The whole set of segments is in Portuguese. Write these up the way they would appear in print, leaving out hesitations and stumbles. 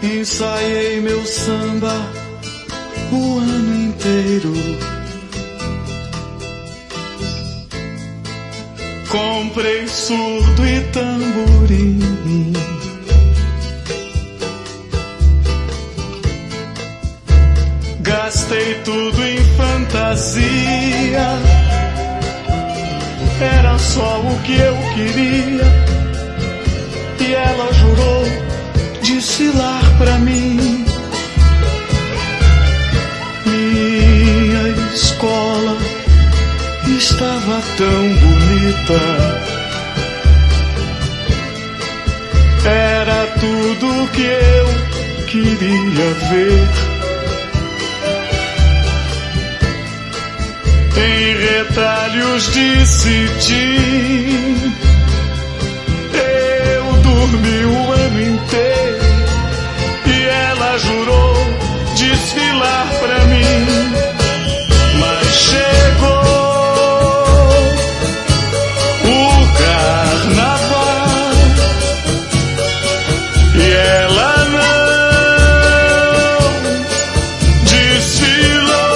Ensaiei meu samba o ano inteiro. Comprei surdo e tamborim. Gastei tudo em fantasia. Era só o que eu queria. E ela jurou desfilar pra mim. Minha escola estava tão bonita. Era tudo que eu queria ver. Em retalhos de cetim, eu dormi o ano inteiro. E ela jurou desfilar pra mim. Mas chegou o carnaval e ela não desfilou.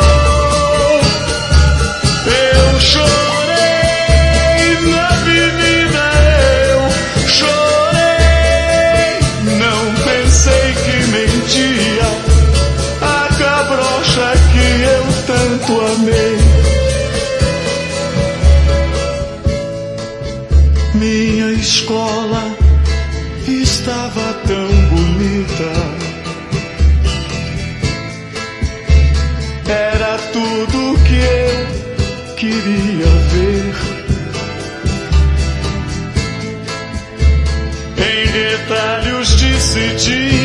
Eu chorei na avenida, eu chorei. Não pensei que mentia a cabrocha que eu tanto amei. Minha escola estava tão bonita. Era tudo que eu queria ver. Em retalhos de cetim,